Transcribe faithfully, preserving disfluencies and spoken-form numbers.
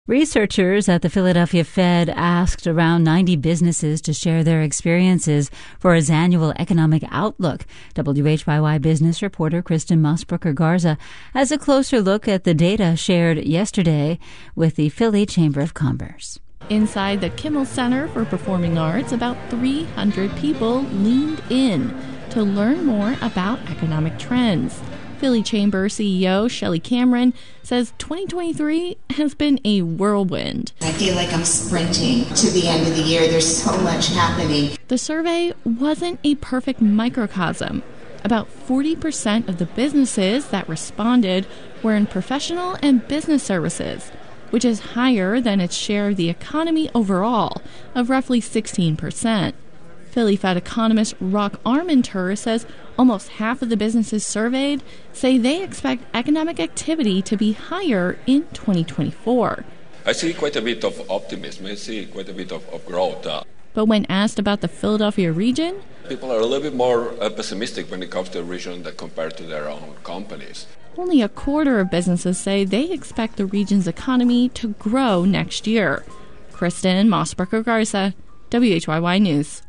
Researchers at the Philadelphia Fed asked around ninety businesses to share their experiences for its annual economic outlook. W H Y Y business reporter Kristen Mosbrucker-Garza has a closer look at the data shared yesterday with the Philly Chamber of Commerce. Inside the Kimmel Center for Performing Arts, about three hundred people leaned in to learn more about economic trends. Philly Chamber C E O Shelly Cameron says twenty twenty-three has been a whirlwind. I feel like I'm sprinting to the end of the year. There's so much happening. The survey wasn't a perfect microcosm. About forty percent of the businesses that responded were in professional and business services, which is higher than its share of the economy overall of roughly sixteen percent. Philly Fed economist Rock Armenteur says almost half of the businesses surveyed say they expect economic activity to be higher in twenty twenty-four. I see quite a bit of optimism. I see quite a bit of, of growth. Uh, but when asked about the Philadelphia region, people are a little bit more uh, pessimistic when it comes to the region than compared to their own companies. Only a quarter of businesses say they expect the region's economy to grow next year. Kristen Mosbrucker-Garza, W H Y Y News.